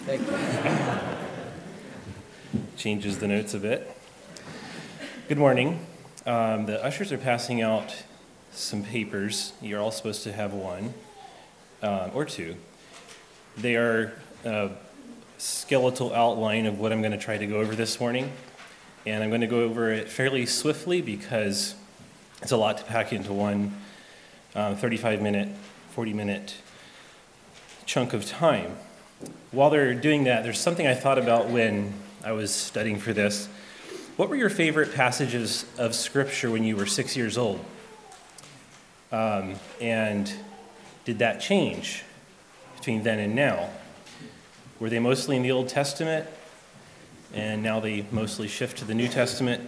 Thank you. Changes the notes a bit. Good morning. The ushers are passing out some papers. You're all supposed to have one or two. They are a skeletal outline of what I'm going to try to go over this morning. And I'm going to go over it fairly swiftly because it's a lot to pack into one 35-minute, 40-minute chunk of time. While they're doing that, there's something I thought about when I was studying for this. What were your favorite passages of Scripture when you were 6 years old? And did that change between then and now? Were they mostly in the Old Testament, and now they mostly shift to the New Testament?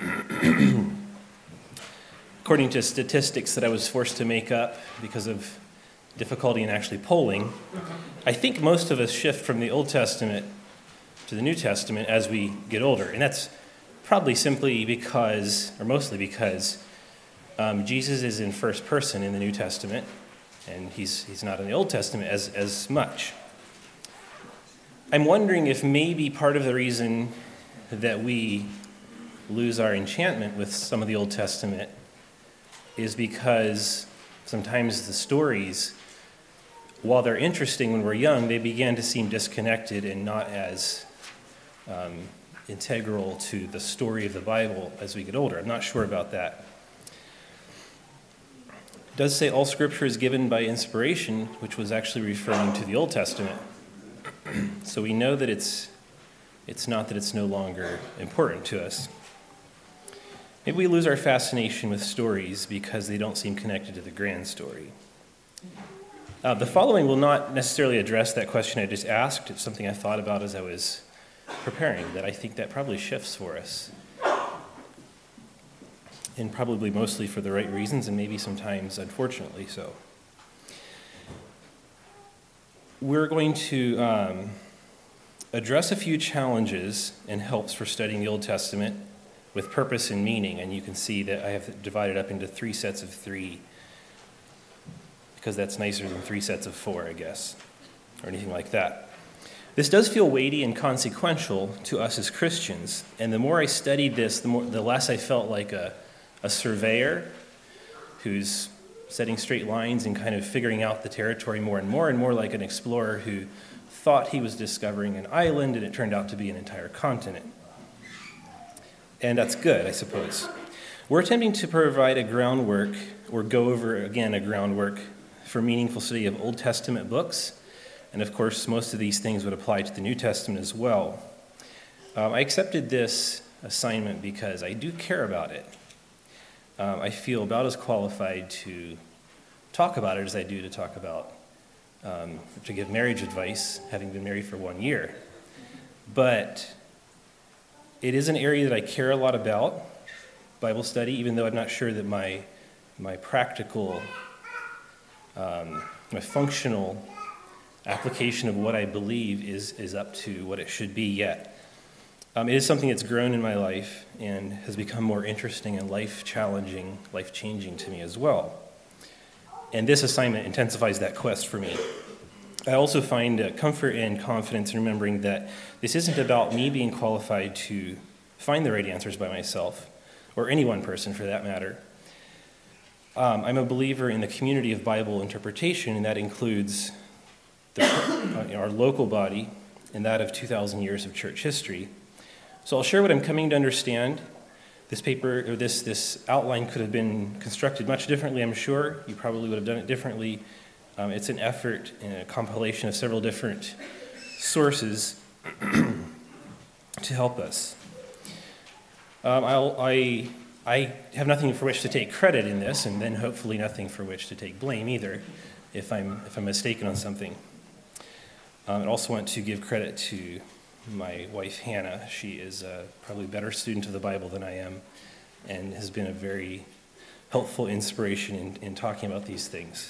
According to statistics that I was forced to make up because of difficulty in actually polling, I think most of us shift from the Old Testament to the New Testament as we get older. And that's probably simply because, or mostly because, Jesus is in first person in the New Testament, and he's not in the Old Testament as much. I'm wondering if maybe part of the reason that we lose our enchantment with some of the Old Testament is because sometimes the stories, while they're interesting when we're young, they begin to seem disconnected and not as integral to the story of the Bible as we get older. I'm not sure about that. It does say all Scripture is given by inspiration, which was actually referring to the Old Testament. So we know that it's not that it's no longer important to us. Maybe we lose our fascination with stories because they don't seem connected to the grand story. The following will not necessarily address that question I just asked. It's something I thought about as I was preparing, that I think that probably shifts for us. And probably mostly for the right reasons, and maybe sometimes, unfortunately, so. We're going to address a few challenges and helps for studying the Old Testament with purpose and meaning, and you can see that I have divided up into 3 sets of 3, because that's nicer than 3 sets of 4, I guess, or anything like that. This does feel weighty and consequential to us as Christians, and the more I studied this, the less I felt like a surveyor who's setting straight lines and kind of figuring out the territory more and more like an explorer who thought he was discovering an island, and it turned out to be an entire continent. And that's good, I suppose. We're attempting to provide a groundwork, or go over again a groundwork, for meaningful study of Old Testament books. And of course, most of these things would apply to the New Testament as well. I accepted this assignment because I do care about it. I feel about as qualified to talk about it as I do to talk about, to give marriage advice, having been married for 1 year. But it is an area that I care a lot about, Bible study, even though I'm not sure that my practical, my functional application of what I believe is up to what it should be yet. It is something that's grown in my life and has become more interesting and life-challenging, life-changing to me as well. And this assignment intensifies that quest for me. I also find comfort and confidence in remembering that this isn't about me being qualified to find the right answers by myself, or any one person for that matter. I'm a believer in the community of Bible interpretation, and that includes our local body and that of 2,000 years of church history. So I'll share what I'm coming to understand. This paper, or this outline could have been constructed much differently, I'm sure. You probably would have done it differently. It's an effort and a compilation of several different sources to help us. I have nothing for which to take credit in this, and then hopefully nothing for which to take blame either, if I'm mistaken on something. I also want to give credit to my wife, Hannah. She is probably a better student of the Bible than I am, and has been a very helpful inspiration in talking about these things.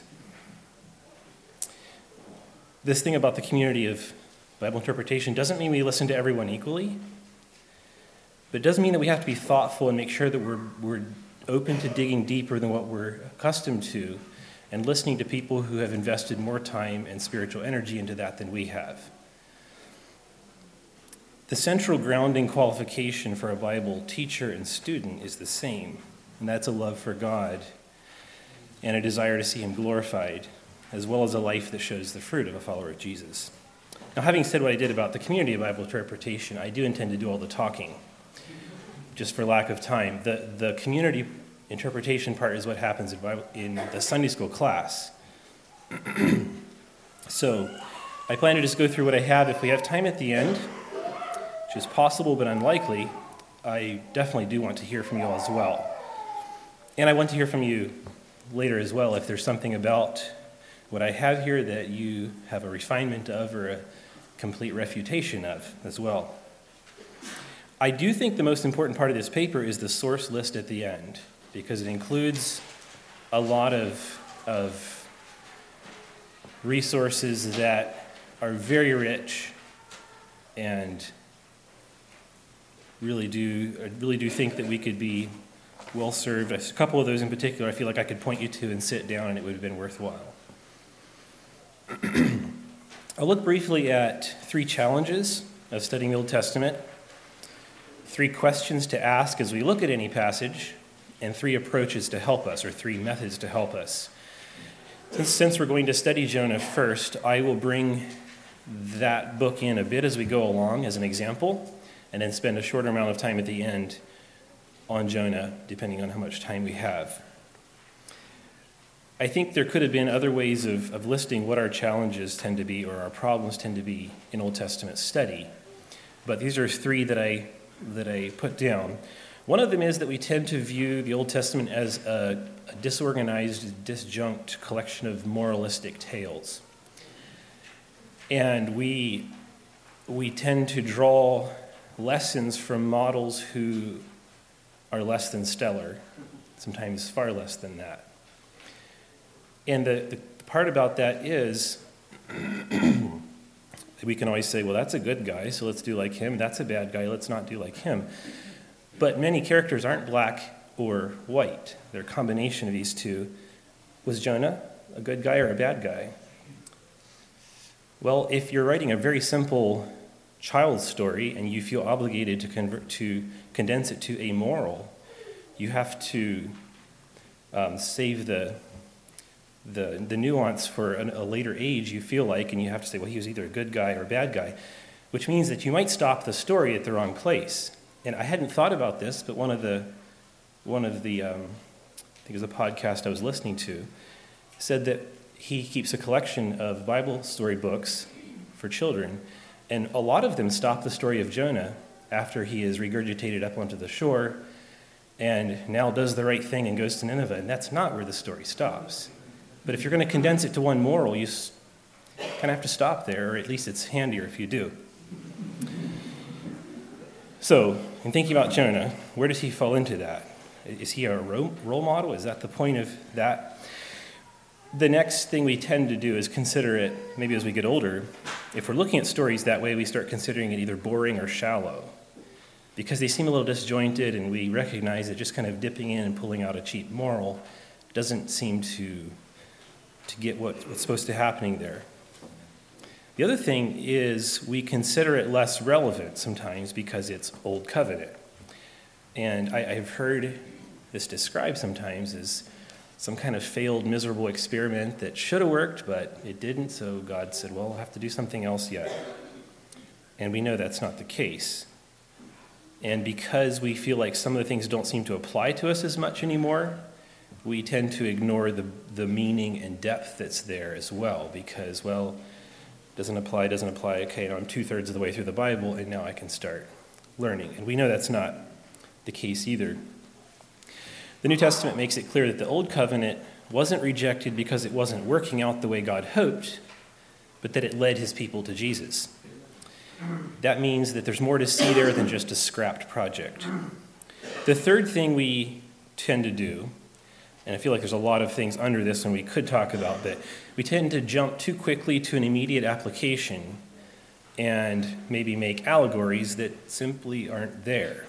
This thing about the community of Bible interpretation doesn't mean we listen to everyone equally, but it does mean that we have to be thoughtful and make sure that we're open to digging deeper than what we're accustomed to, and listening to people who have invested more time and spiritual energy into that than we have. The central grounding qualification for a Bible teacher and student is the same, and that's a love for God and a desire to see him glorified, as well as a life that shows the fruit of a follower of Jesus. Now, having said what I did about the community of Bible interpretation, I do intend to do all the talking, just for lack of time. The community interpretation part is what happens in the Sunday school class. So I plan to just go through what I have. If we have time at the end, which is possible but unlikely, I definitely do want to hear from you all as well. And I want to hear from you later as well if there's something about what I have here that you have a refinement of or a complete refutation of as well. I do think the most important part of this paper is the source list at the end, because it includes a lot of resources that are very rich and really do think that we could be well served. A couple of those in particular I feel like I could point you to and sit down and it would have been worthwhile. I'll look briefly at 3 challenges of studying the Old Testament, 3 questions to ask as we look at any passage, and 3 approaches to help us, or 3 methods to help us. Since we're going to study Jonah first, I will bring that book in a bit as we go along as an example, and then spend a shorter amount of time at the end on Jonah, depending on how much time we have. I think there could have been other ways of listing what our challenges tend to be or our problems tend to be in Old Testament study, but these are 3 that I put down. One of them is that we tend to view the Old Testament as a disorganized, disjunct collection of moralistic tales. And we tend to draw lessons from models who are less than stellar, sometimes far less than that. And the part about that is we can always say, well, that's a good guy, so let's do like him. That's a bad guy, let's not do like him. But many characters aren't black or white. They're a combination of these two. Was Jonah a good guy or a bad guy? Well, if you're writing a very simple child's story and you feel obligated to condense it to a moral, you have to save the nuance for a later age, you feel like, and you have to say, well, he was either a good guy or a bad guy, which means that you might stop the story at the wrong place. And I hadn't thought about this, but one of the I think it was a podcast I was listening to, said that he keeps a collection of Bible story books for children, and a lot of them stop the story of Jonah after he is regurgitated up onto the shore and now does the right thing and goes to Nineveh, and that's not where the story stops. But if you're going to condense it to one moral, you kind of have to stop there, or at least it's handier if you do. So, in thinking about Jonah, where does he fall into that? Is he a role model? Is that the point of that? The next thing we tend to do is consider it, maybe as we get older, if we're looking at stories that way, we start considering it either boring or shallow, because they seem a little disjointed, and we recognize that just kind of dipping in and pulling out a cheap moral doesn't seem to get what's supposed to happening there. The other thing is we consider it less relevant sometimes because it's Old Covenant. And I've heard this described sometimes as some kind of failed, miserable experiment that should have worked, but it didn't, so God said, well, we'll have to do something else yet. And we know that's not the case. And because we feel like some of the things don't seem to apply to us as much anymore, we tend to ignore the meaning and depth that's there as well, because, well, doesn't apply, okay, now I'm 2/3 of the way through the Bible, and now I can start learning. And we know that's not the case either. The New Testament makes it clear that the Old Covenant wasn't rejected because it wasn't working out the way God hoped, but that it led his people to Jesus. That means that there's more to see there than just a scrapped project. The third thing we tend to do, and I feel like there's a lot of things under this one we could talk about, but we tend to jump too quickly to an immediate application and maybe make allegories that simply aren't there.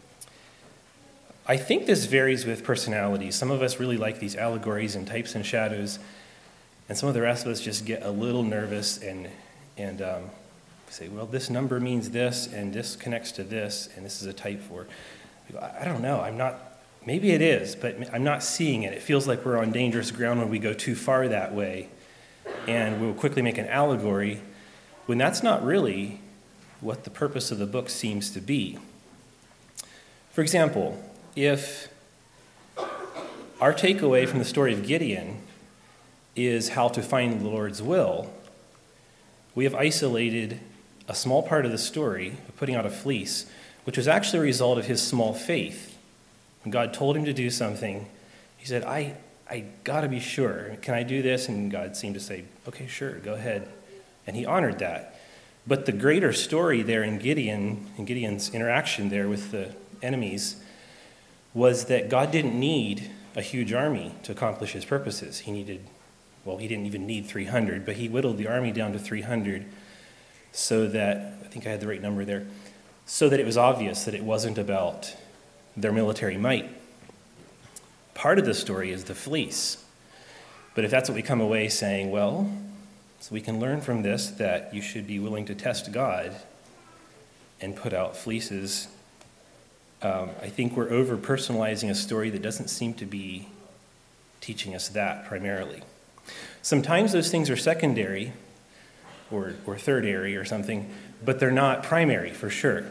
I think this varies with personality. Some of us really like these allegories and types and shadows, and some of the rest of us just get a little nervous and say, well, this number means this, and this connects to this, and this is a type for. I don't know. Maybe it is, but I'm not seeing it. It feels like we're on dangerous ground when we go too far that way, and we'll quickly make an allegory, when that's not really what the purpose of the book seems to be. For example, if our takeaway from the story of Gideon is how to find the Lord's will, we have isolated a small part of the story of putting out a fleece, which was actually a result of his small faith. When God told him to do something, he said, I got to be sure. Can I do this? And God seemed to say, okay, sure, go ahead. And he honored that. But the greater story there in Gideon's interaction there with the enemies, was that God didn't need a huge army to accomplish his purposes. He didn't even need 300, but he whittled the army down to 300 so that, I think I had the right number there, so that it was obvious that it wasn't about their military might. Part of the story is the fleece. But if that's what we come away saying, well, so we can learn from this that you should be willing to test God and put out fleeces, I think we're over-personalizing a story that doesn't seem to be teaching us that primarily. Sometimes those things are secondary or third-ary or something, but they're not primary for sure.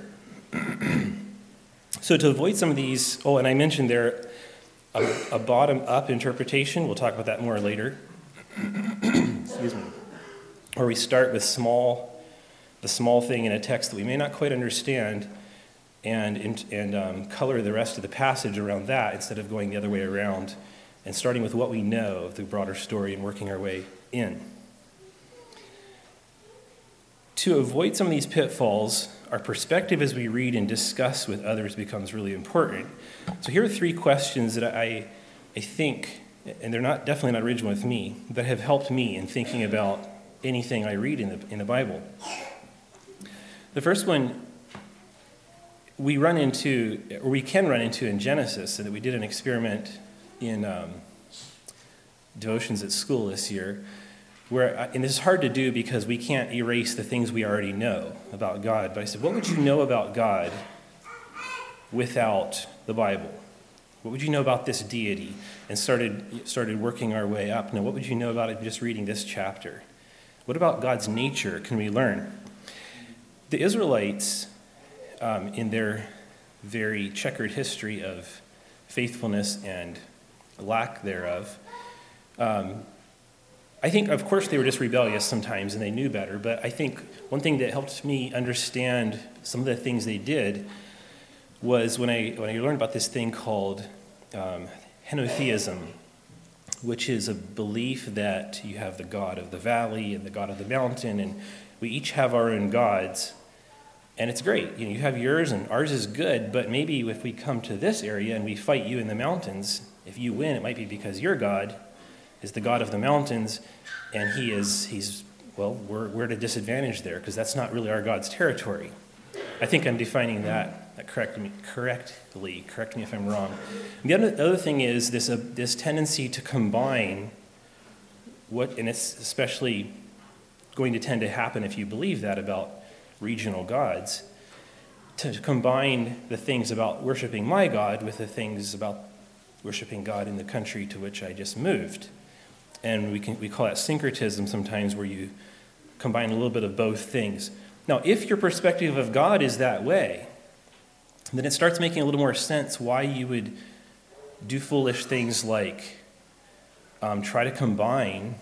So to avoid some of these, and I mentioned there a bottom-up interpretation. We'll talk about that more later. Excuse me. Or we start with the small thing in a text that we may not quite understand, and color the rest of the passage around that instead of going the other way around and starting with what we know of the broader story and working our way in. To avoid some of these pitfalls, our perspective as we read and discuss with others becomes really important. So here are 3 questions that I think, and they're definitely not original with me, that have helped me in thinking about anything I read in the Bible. The first one we can run into in Genesis, and that we did an experiment in devotions at school this year, and this is hard to do because we can't erase the things we already know about God. But I said, what would you know about God without the Bible? What would you know about this deity? And started working our way up. Now, what would you know about it just reading this chapter? What about God's nature can we learn? The Israelites, in their very checkered history of faithfulness and lack thereof, I think, of course, they were just rebellious sometimes and they knew better, but I think one thing that helped me understand some of the things they did was when I learned about this thing called henotheism, which is a belief that you have the God of the valley and the God of the mountain, and we each have our own gods, and it's great. You have yours and ours is good, but maybe if we come to this area and we fight you in the mountains, if you win, it might be because your God is the God of the mountains, and we're at a disadvantage there because that's not really our God's territory. I think I'm defining that correctly. Correct me if I'm wrong. And the other thing is this tendency to combine and it's especially going to tend to happen if you believe that about regional gods, to combine the things about worshiping my God with the things about worshiping God in the country to which I just moved. And we call that syncretism sometimes, where you combine a little bit of both things. Now, if your perspective of God is that way, then it starts making a little more sense why you would do foolish things like try to combine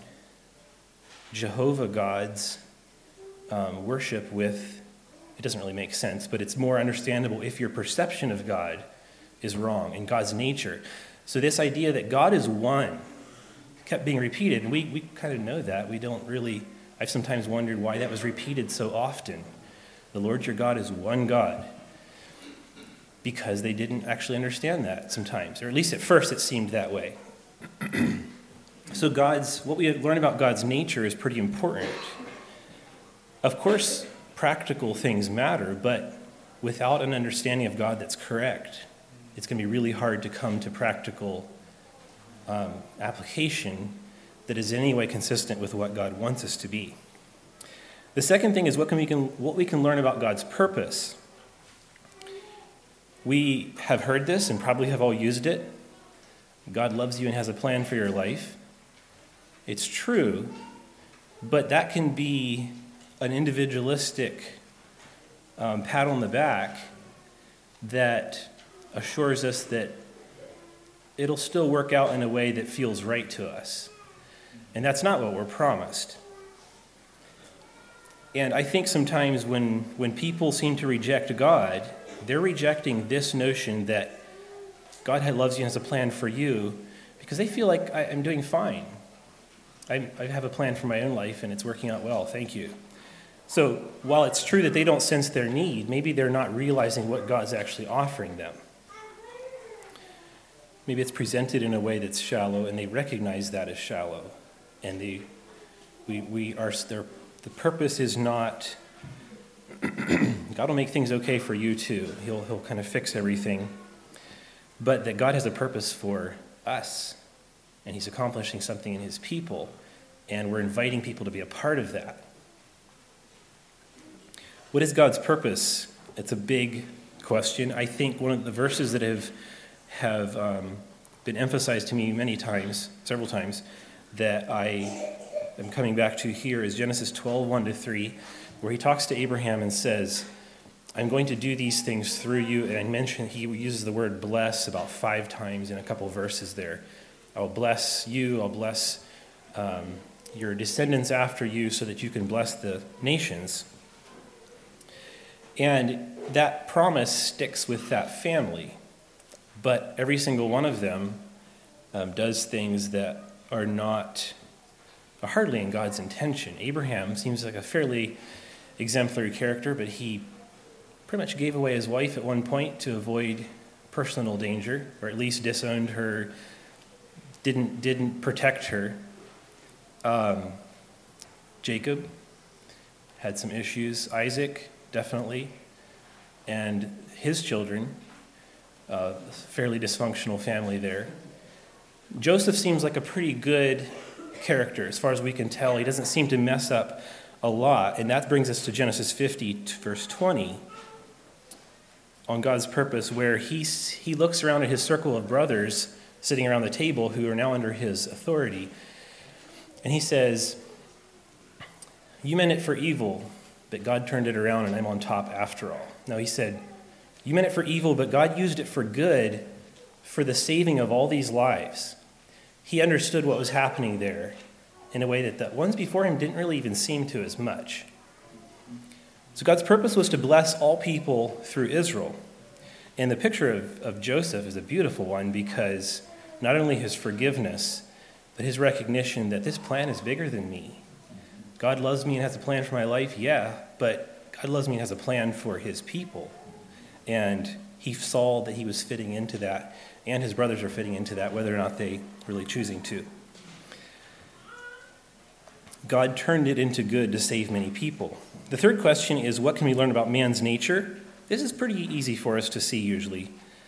Jehovah God's worship with, it doesn't really make sense, but it's more understandable if your perception of God is wrong and God's nature. So this idea that God is one kept being repeated, and we kind of know that. I've sometimes wondered why that was repeated so often. The Lord your God is one God. Because they didn't actually understand that sometimes, or at least at first it seemed that way. So what we learn about God's nature is pretty important. Of course, practical things matter, but without an understanding of God that's correct, it's going to be really hard to come to practical application that is in any way consistent with what God wants us to be. The second thing is what we can learn about God's purpose. We have heard this and probably have all used it. God loves you and has a plan for your life. It's true, but that can be an individualistic pat on the back that assures us that it'll still work out in a way that feels right to us. And that's not what we're promised. And I think sometimes when people seem to reject God, they're rejecting this notion that God loves you and has a plan for you because they feel like I'm doing fine. I have a plan for my own life and it's working out well, thank you. So while it's true that they don't sense their need, maybe they're not realizing what God's actually offering them. Maybe it's presented in a way that's shallow and they recognize that as shallow. And the purpose is not, God will make things okay for you too. He'll kind of fix everything. But that God has a purpose for us. And he's accomplishing something in his people. And we're inviting people to be a part of that. What is God's purpose? It's a big question. I think one of the verses that have been emphasized to me many times, several times, that I am coming back to here is Genesis 12, 1-3, where he talks to Abraham and says, I'm going to do these things through you. And I mentioned he uses the word bless about 5 times in a couple of verses there. I'll bless you, I'll bless your descendants after you so that you can bless the nations. And that promise sticks with that family. But every single one of them does things that are hardly in God's intention. Abraham seems like a fairly exemplary character, but he pretty much gave away his wife at one point to avoid personal danger, or at least disowned her, didn't protect her. Jacob had some issues. Isaac, definitely. And his children, fairly dysfunctional family there. Joseph seems like a pretty good character as far as we can tell. He doesn't seem to mess up a lot. And that brings us to Genesis 50, verse 20, on God's purpose, where he looks around at his circle of brothers sitting around the table who are now under his authority. And he says, you meant it for evil, but God turned it around and I'm on top after all. No, he said, you meant it for evil, but God used it for good, for the saving of all these lives. He understood what was happening there in a way that the ones before him didn't really even seem to as much. So God's purpose was to bless all people through Israel. And the picture of Joseph is a beautiful one because not only his forgiveness, but his recognition that this plan is bigger than me. God loves me and has a plan for my life, yeah, but God loves me and has a plan for his people. And he saw that he was fitting into that, and his brothers are fitting into that, whether or not they really choosing to. God turned it into good to save many people. The third question is, what can we learn about man's nature? This is pretty easy for us to see usually.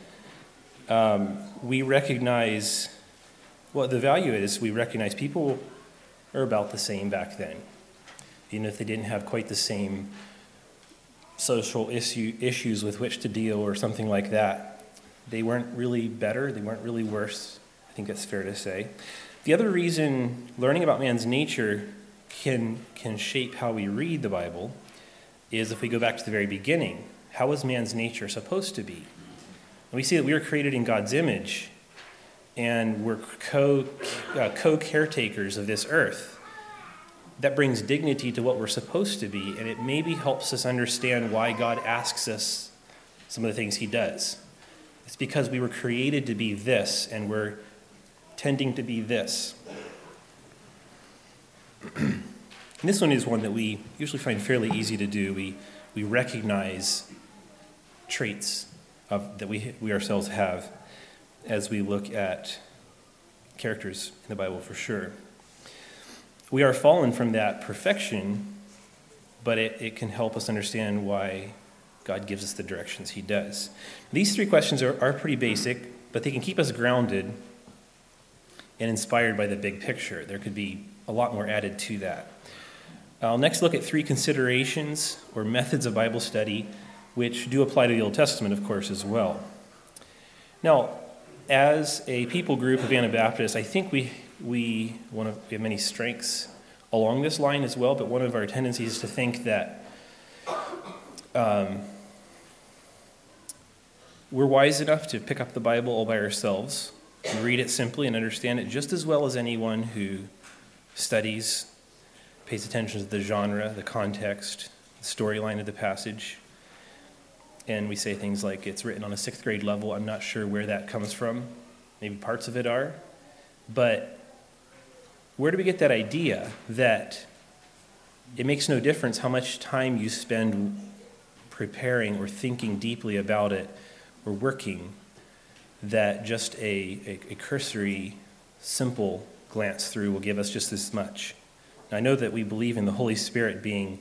We recognize, well, the value is we recognize people are about the same back then. Even if they didn't have quite the same social issues with which to deal or something like that. They weren't really better, they weren't really worse. I think that's fair to say. The other reason learning about man's nature can shape how we read the Bible is if we go back to the very beginning. How was man's nature supposed to be? And we see that we were created in God's image, and we're co-caretakers of this earth. That brings dignity to what we're supposed to be, and it maybe helps us understand why God asks us some of the things he does. It's because we were created to be this, and we're tending to be this. And this one is one that we usually find fairly easy to do. We recognize traits that we ourselves have as we look at characters in the Bible for sure. We are fallen from that perfection, but it can help us understand why God gives us the directions he does. These 3 questions are pretty basic, but they can keep us grounded and inspired by the big picture. There could be a lot more added to that. I'll next look at 3 considerations or methods of Bible study which do apply to the Old Testament, of course, as well. Now, as a people group of Anabaptists, I think we have many strengths along this line as well, but one of our tendencies is to think that we're wise enough to pick up the Bible all by ourselves and read it simply and understand it just as well as anyone who studies, pays attention to the genre, the context, the storyline of the passage. And we say things like it's written on a 6th grade level. I'm not sure where that comes from. Maybe parts of it are. But where do we get that idea that it makes no difference how much time you spend preparing or thinking deeply about it or working, that just a cursory, simple glance through will give us just as much? Now, I know that we believe in the Holy Spirit being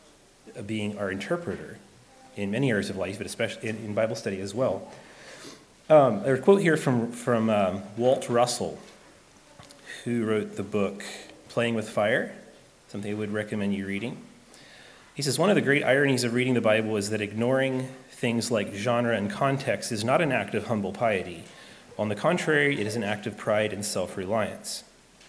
our interpreter in many areas of life, but especially in Bible study as well. There's a quote here from Walt Russell, who wrote the book Playing with Fire, something I would recommend you reading. He says, one of the great ironies of reading the Bible is that ignoring things like genre and context is not an act of humble piety. On the contrary, it is an act of pride and self-reliance.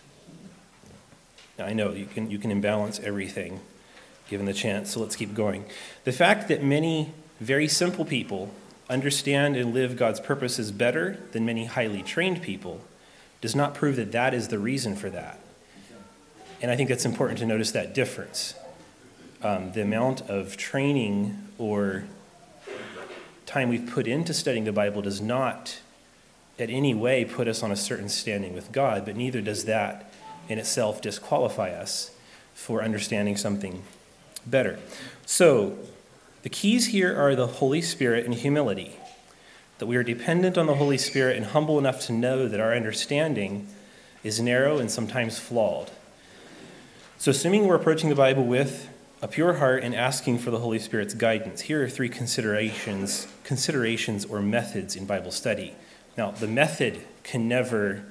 Now, I know you can imbalance everything given the chance, so let's keep going. The fact that many very simple people understand and live God's purposes better than many highly trained people does not prove that that is the reason for that. And I think it's important to notice that difference. The amount of training or time we've put into studying the Bible does not in any way put us on a certain standing with God, but neither does that in itself disqualify us for understanding something better. So the keys here are the Holy Spirit and humility, that we are dependent on the Holy Spirit and humble enough to know that our understanding is narrow and sometimes flawed. So assuming we're approaching the Bible with a pure heart and asking for the Holy Spirit's guidance, here are 3 considerations or methods in Bible study. Now, the method can never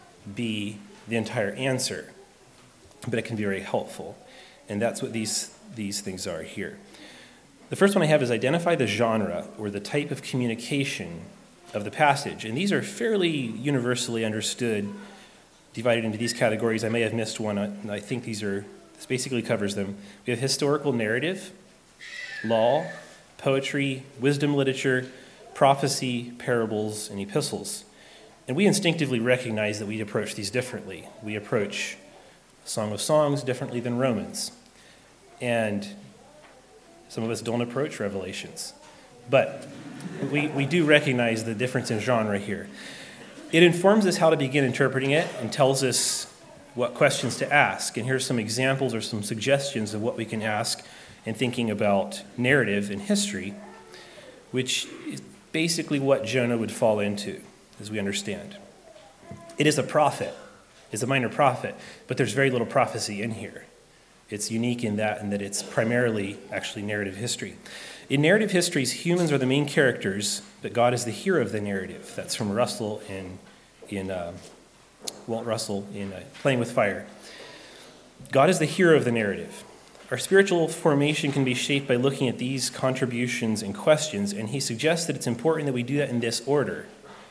be the entire answer, but it can be very helpful. And that's what these things are here. The first one I have is identify the genre or the type of communication of the passage. And these are fairly universally understood, divided into these categories. I may have missed one. I think this basically covers them. We have historical narrative, law, poetry, wisdom literature, prophecy, parables, and epistles. And we instinctively recognize that we approach these differently. We approach Song of Songs differently than Romans. And some of us don't approach Revelations. But we do recognize the difference in genre here. It informs us how to begin interpreting it and tells us what questions to ask. And here's some examples or some suggestions of what we can ask in thinking about narrative and history, which is basically what Jonah would fall into, as we understand. It is a prophet. It's a minor prophet, but there's very little prophecy in here. It's unique in that it's primarily actually narrative history. In narrative histories, humans are the main characters, but God is the hero of the narrative. That's from Russell Walt Russell in Playing with Fire. God is the hero of the narrative. Our spiritual formation can be shaped by looking at these contributions and questions, and he suggests that it's important that we do that in this order.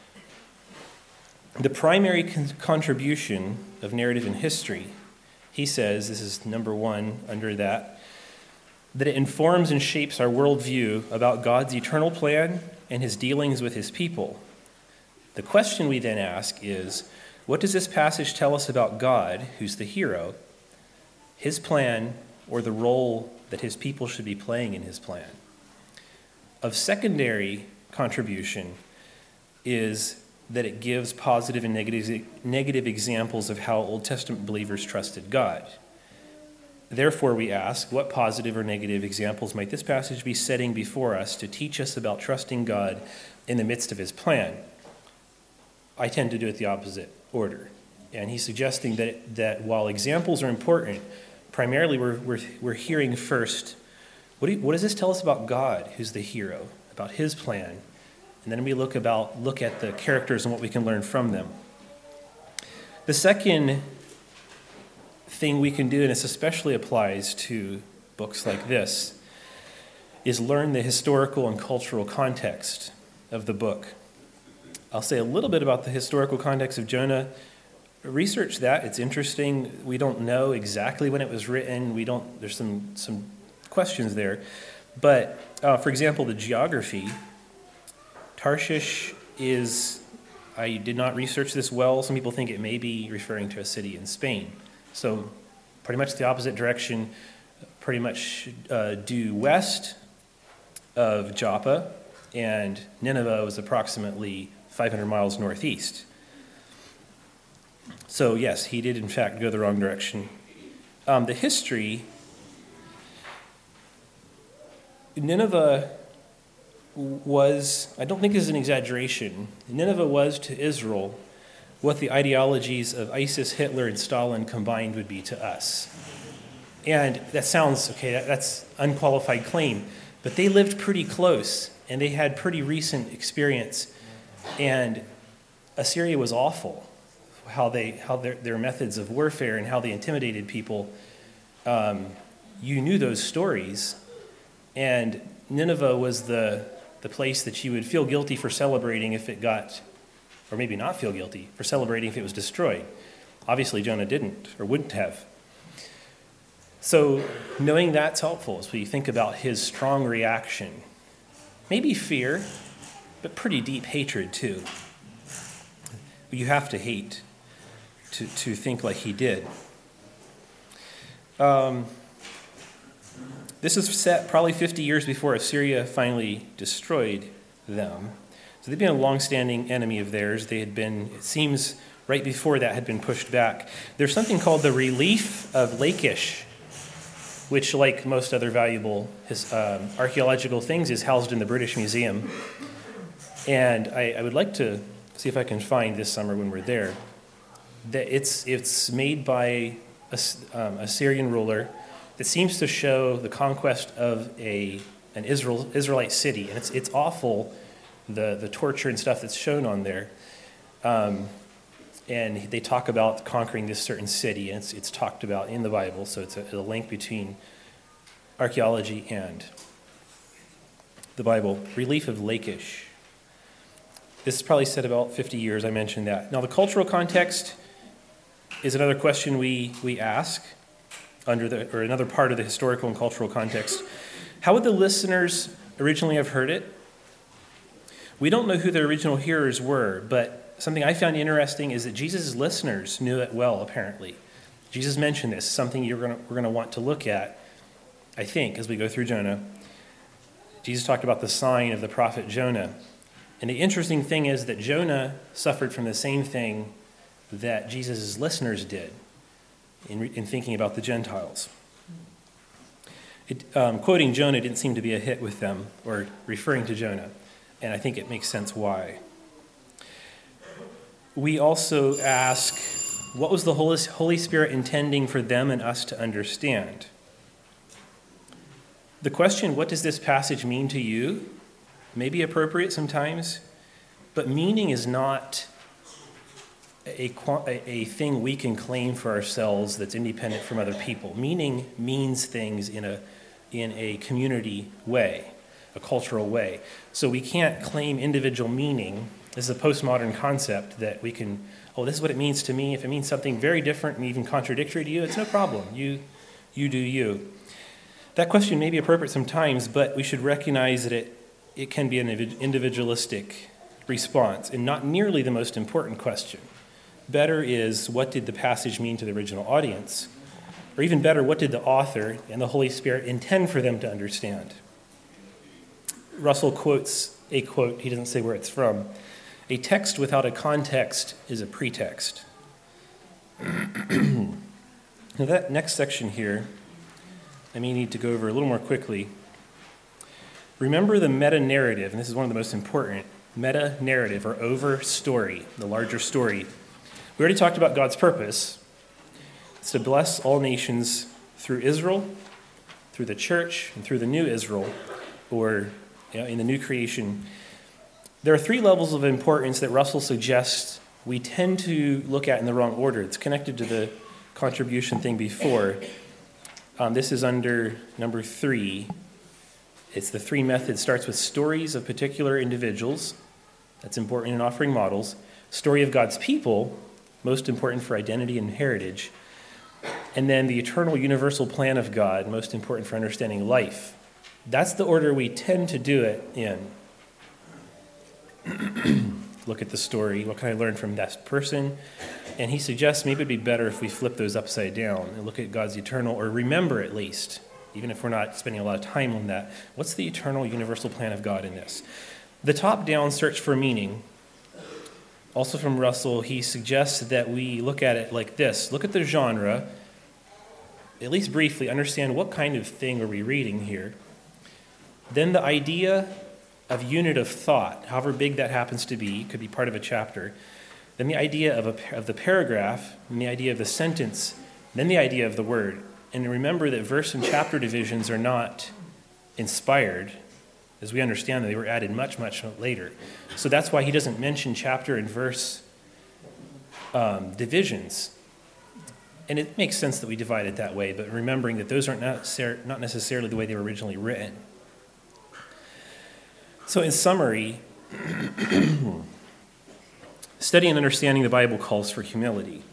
The primary contribution of narrative and history, he says, this is number 1 under that it informs and shapes our worldview about God's eternal plan and his dealings with his people. The question we then ask is, what does this passage tell us about God, who's the hero, his plan, or the role that his people should be playing in his plan? Of secondary contribution is that it gives positive and negative examples of how Old Testament believers trusted God. Therefore, we ask, what positive or negative examples might this passage be setting before us to teach us about trusting God in the midst of his plan? I tend to do it the opposite order. And he's suggesting that while examples are important, primarily we're hearing first, what does this tell us about God, who's the hero, about his plan? And then we look at the characters and what we can learn from them. The second thing we can do, and this especially applies to books like this, is learn the historical and cultural context of the book. I'll say a little bit about the historical context of Jonah. Research that. It's interesting. We don't know exactly when it was written. There's some questions there. But, for example, the geography. Tarshish I did not research this well. Some people think it may be referring to a city in Spain. So pretty much the opposite direction, pretty much due west of Joppa, and Nineveh was approximately 500 miles northeast. So yes, he did in fact go the wrong direction. The history, Nineveh was, I don't think this is an exaggeration, Nineveh was to Israel what the ideologies of ISIS, Hitler, and Stalin combined would be to us. And that sounds, okay, that's unqualified claim, but they lived pretty close, and they had pretty recent experience, and Assyria was awful, how their methods of warfare and how they intimidated people. You knew those stories, and Nineveh was the place that you would feel guilty for celebrating if it got, or maybe not feel guilty for celebrating if it was destroyed. Obviously, Jonah didn't, or wouldn't have. So knowing that's helpful as we think about his strong reaction. Maybe fear, but pretty deep hatred too. You have to hate to think like he did. This is set probably 50 years before Assyria finally destroyed them. So they've been a long-standing enemy of theirs. They had been, it seems, right before that had been pushed back. There's something called the Relief of Lachish, which, like most other valuable archaeological things, is housed in the British Museum. And I would like to see if I can find this summer when we're there. It's made by a Syrian ruler that seems to show the conquest of an Israelite city. And it's awful, the torture and stuff that's shown on there. And they talk about conquering this certain city, and it's talked about in the Bible, so it's a link between archaeology and the Bible. Relief of Lachish. This is probably set about 50 years, I mentioned that. Now, the cultural context is another question we ask or another part of the historical and cultural context. How would the listeners originally have heard it? We don't know who the original hearers were, but something I found interesting is that Jesus' listeners knew it well, apparently. Jesus mentioned this, something we're going to want to look at, I think, as we go through Jonah. Jesus talked about the sign of the prophet Jonah. And the interesting thing is that Jonah suffered from the same thing that Jesus' listeners did in thinking about the Gentiles. Quoting Jonah didn't seem to be a hit with them, or referring to Jonah, and I think it makes sense why. We also ask, what was the Holy Spirit intending for them and us to understand? The question, what does this passage mean to you, may be appropriate sometimes, but meaning is not a thing we can claim for ourselves that's independent from other people. Meaning means things in a community way, a cultural way. So we can't claim individual meaning. This is a postmodern concept that we can, this is what it means to me. If it means something very different and even contradictory to you, it's no problem. You do you. That question may be appropriate sometimes, but we should recognize that it can be an individualistic response and not nearly the most important question. Better is, what did the passage mean to the original audience? Or even better, what did the author and the Holy Spirit intend for them to understand? Russell quotes a quote, he doesn't say where it's from. A text without a context is a pretext. Now that next section here, I may need to go over a little more quickly. Remember the meta-narrative, and this is one of the most important, meta-narrative or over-story, the larger story. We already talked about God's purpose. It's to bless all nations through Israel, through the church, and through the new Israel, or in the new creation. There are three levels of importance that Russell suggests we tend to look at in the wrong order. It's connected to contribution thing before. This is under number 3. It's the 3 methods. Starts with stories of particular individuals. That's important in offering models. Story of God's people, most important for identity and heritage. And then the eternal universal plan of God, most important for understanding life. That's the order we tend to do it in. Look at the story. What can I learn from that person? And he suggests maybe it'd be better if we flip those upside down and look at God's eternal, or remember at least, even if we're not spending a lot of time on that, what's the eternal universal plan of God in this? The top-down search for meaning, also from Russell, he suggests that we look at it like this. Look at the genre, at least briefly, understand what kind of thing are we reading here. Then the idea of unit of thought, however big that happens to be, could be part of a chapter. Then the idea of the paragraph, and the idea of the sentence, then the idea of the word. And remember that verse and chapter divisions are not inspired. As we understand, they were added much, much later. So that's why he doesn't mention chapter and verse divisions. And it makes sense that we divide it that way, but remembering that those aren't not necessarily the way they were originally written. So in summary, studying and understanding the Bible calls for humility.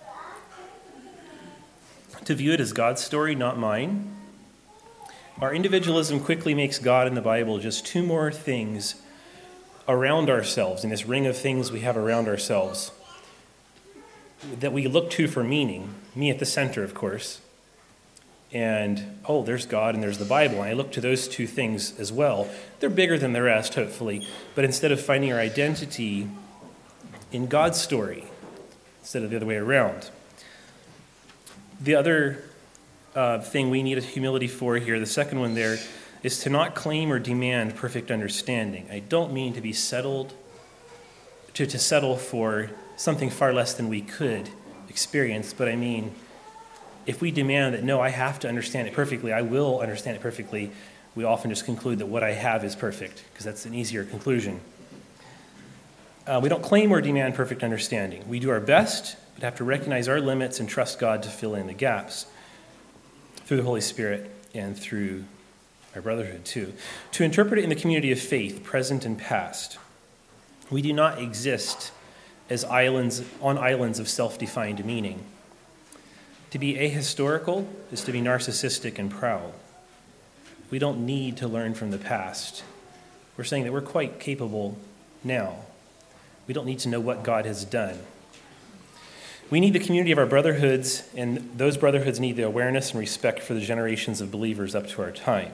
To view it as God's story, not mine. Our individualism quickly makes God and the Bible just 2 more things around ourselves, in this ring of things we have around ourselves that we look to for meaning. Me at the center, of course. And, there's God and there's the Bible. And I look to those 2 things as well. They're bigger than the rest, hopefully. But instead of finding our identity in God's story, instead of the other way around. The other thing we need humility for here, the second one there, is to not claim or demand perfect understanding. I don't mean to be settled, to settle for something far less than we could experience, but I mean, if we demand that, no, I have to understand it perfectly, I will understand it perfectly, we often just conclude that what I have is perfect, because that's an easier conclusion. We don't claim or demand perfect understanding. We do our best, but have to recognize our limits and trust God to fill in the gaps through the Holy Spirit and through our brotherhood too. To interpret it in the community of faith, present and past. We do not exist as islands of self-defined meaning. To be ahistorical is to be narcissistic and proud. We don't need to learn from the past. We're saying that we're quite capable now. We don't need to know what God has done. We need the community of our brotherhoods, and those brotherhoods need the awareness and respect for the generations of believers up to our time.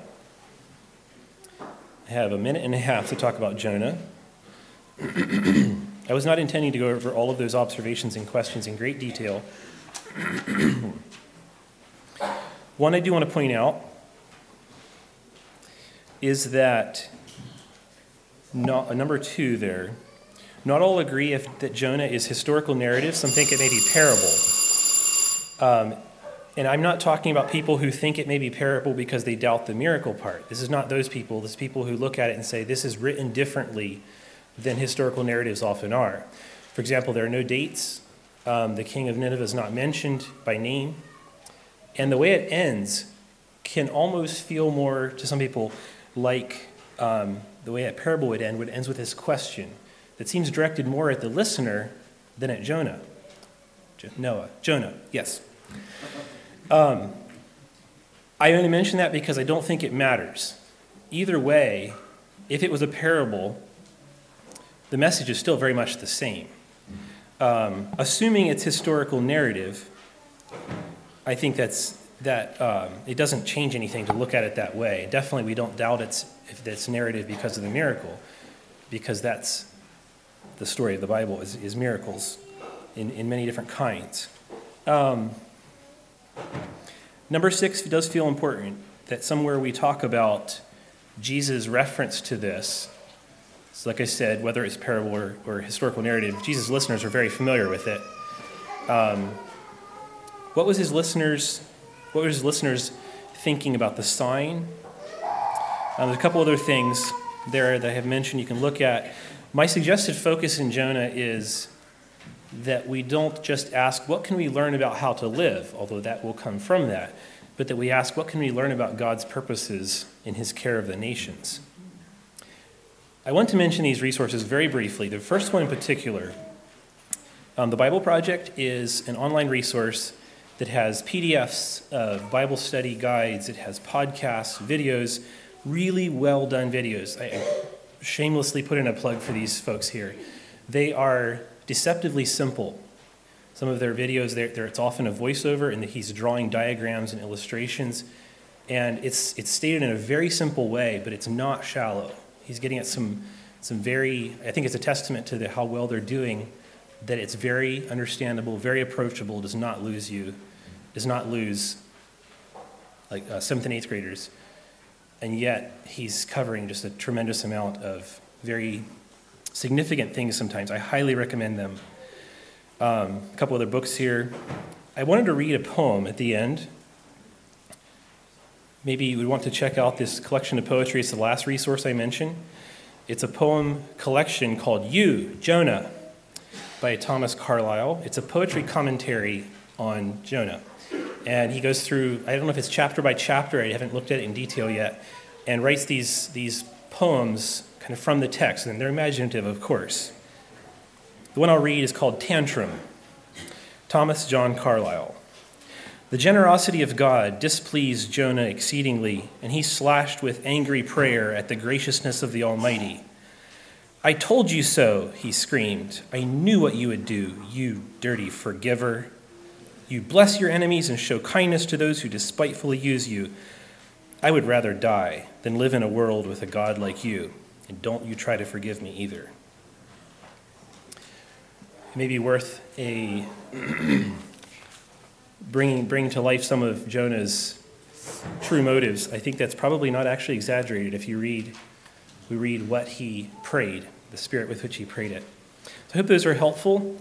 I have a minute and a half to talk about Jonah. I was not intending to go over all of those observations and questions in great detail. One I do want to point out is that number 2 there, not all agree that Jonah is historical narrative. Some think it may be parable. And I'm not talking about people who think it may be parable because they doubt the miracle part. This is not those people. This is people who look at it and say, this is written differently than historical narratives often are. For example, there are no dates. The king of Nineveh is not mentioned by name. And the way it ends can almost feel more, to some people, like the way a parable would end, ends with this question that seems directed more at the listener than at Jonah. Jonah, yes. I only mention that because I don't think it matters. Either way, if it was a parable, the message is still very much the same. Assuming it's historical narrative, I think that it doesn't change anything to look at it that way. Definitely we don't doubt if it's narrative because of the miracle, because that's the story of the Bible is miracles in many different kinds. Number 6 does feel important, that somewhere we talk about Jesus' reference to this. So like I said, whether it's parable or historical narrative, Jesus' listeners are very familiar with it. What were his listeners thinking about the sign? There's a couple other things there that I have mentioned you can look at. My suggested focus in Jonah is that we don't just ask, what can we learn about how to live, although that will come from that, but that we ask, what can we learn about God's purposes in his care of the nations? I want to mention these resources very briefly. The first one in particular, the Bible Project is an online resource that has PDFs of Bible study guides. It has podcasts, videos, really well done videos. I shamelessly put in a plug for these folks here. They are deceptively simple. Some of their videos, it's often a voiceover, and he's drawing diagrams and illustrations. And it's stated in a very simple way, but it's not shallow. He's getting at some very, I think it's a testament to how well they're doing, that it's very understandable, very approachable, does not lose like 7th and 8th graders. And yet he's covering just a tremendous amount of very significant things sometimes. I highly recommend them. A couple other books here. I wanted to read a poem at the end. Maybe you would want to check out this collection of poetry. It's the last resource I mentioned. It's a poem collection called You, Jonah, by Thomas Carlyle. It's a poetry commentary on Jonah. And he goes through, I don't know if it's chapter by chapter, I haven't looked at it in detail yet, and writes these poems kind of from the text, and they're imaginative, of course. The one I'll read is called Tantrum, Thomas John Carlyle. The generosity of God displeased Jonah exceedingly, and he slashed with angry prayer at the graciousness of the Almighty. I told you so, he screamed. I knew what you would do, you dirty forgiver. You bless your enemies and show kindness to those who despitefully use you. I would rather die than live in a world with a God like you, and don't you try to forgive me either. It may be worth bringing to life some of Jonah's true motives. I think that's probably not actually exaggerated if we read what he prayed, the spirit with which he prayed it. So I hope those are helpful.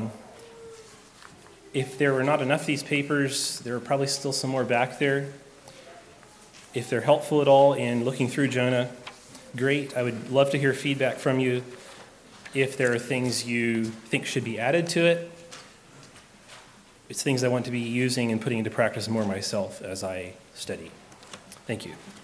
If there were not enough of these papers, there are probably still some more back there. If they're helpful at all in looking through Jonah, great. I would love to hear feedback from you. If there are things you think should be added to it, it's things I want to be using and putting into practice more myself as I study. Thank you.